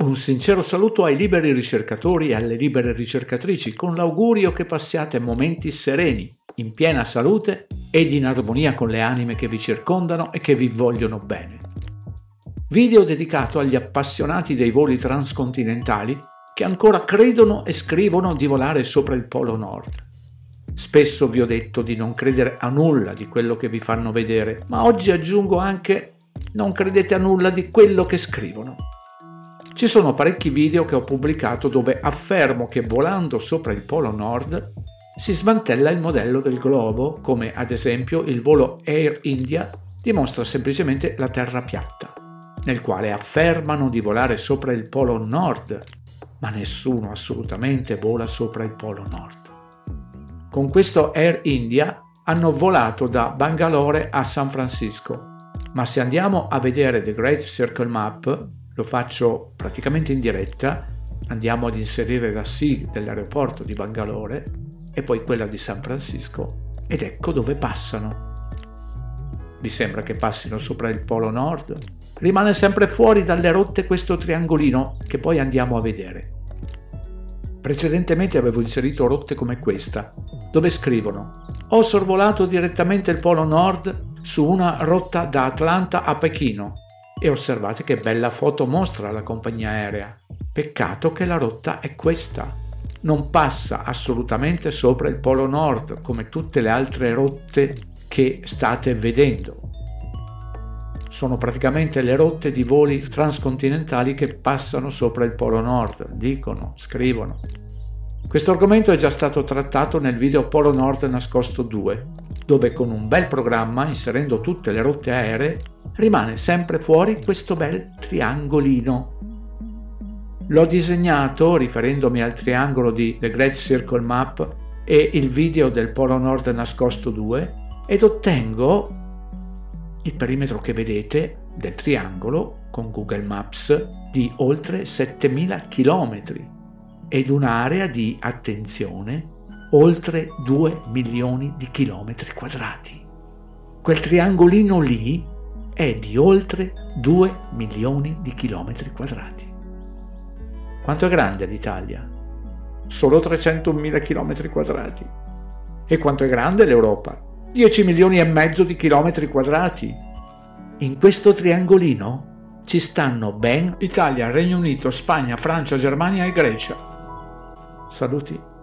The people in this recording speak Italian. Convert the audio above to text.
Un sincero saluto ai liberi ricercatori e alle libere ricercatrici, con l'augurio che passiate momenti sereni, in piena salute ed in armonia con le anime che vi circondano e che vi vogliono bene. Video dedicato agli appassionati dei voli transcontinentali che ancora credono e scrivono di volare sopra il Polo Nord. Spesso vi ho detto di non credere a nulla di quello che vi fanno vedere, ma oggi aggiungo anche non credete a nulla di quello che scrivono. Ci sono parecchi video che ho pubblicato dove affermo che volando sopra il Polo Nord si smantella il modello del globo, come ad esempio il volo Air India dimostra semplicemente la terra piatta, nel quale affermano di volare sopra il Polo Nord, ma nessuno assolutamente vola sopra il Polo Nord. Con questo Air India hanno volato da Bangalore a San Francisco, ma se andiamo a vedere The Great Circle Map, lo faccio praticamente in diretta, andiamo ad inserire la SIG dell'aeroporto di Bangalore e poi quella di San Francisco ed ecco dove passano. Vi sembra che passino sopra il Polo Nord? Rimane sempre fuori dalle rotte questo triangolino che poi andiamo a vedere. Precedentemente avevo inserito rotte come questa, dove scrivono: ho sorvolato direttamente il Polo Nord su una rotta da Atlanta a Pechino. E osservate che bella foto mostra la compagnia aerea. Peccato che la rotta è questa. Non passa assolutamente sopra il Polo Nord come tutte le altre rotte che state vedendo. Sono praticamente le rotte di voli transcontinentali che passano sopra il Polo Nord, dicono, scrivono. Questo argomento è già stato trattato nel video Polo Nord Nascosto 2, dove con un bel programma, inserendo tutte le rotte aeree, rimane sempre fuori questo bel triangolino. L'ho disegnato riferendomi al triangolo di The Great Circle Map e il video del Polo Nord Nascosto 2 ed ottengo il perimetro che vedete del triangolo con Google Maps di oltre 7000 km ed un'area di, attenzione, oltre 2 milioni di chilometri quadrati. Quel triangolino lì è di oltre 2 milioni di chilometri quadrati. Quanto è grande l'Italia? Solo 301.000 chilometri quadrati. E quanto è grande l'Europa? 10 milioni e mezzo di chilometri quadrati. In questo triangolino ci stanno ben Italia, Regno Unito, Spagna, Francia, Germania e Grecia. Saluti.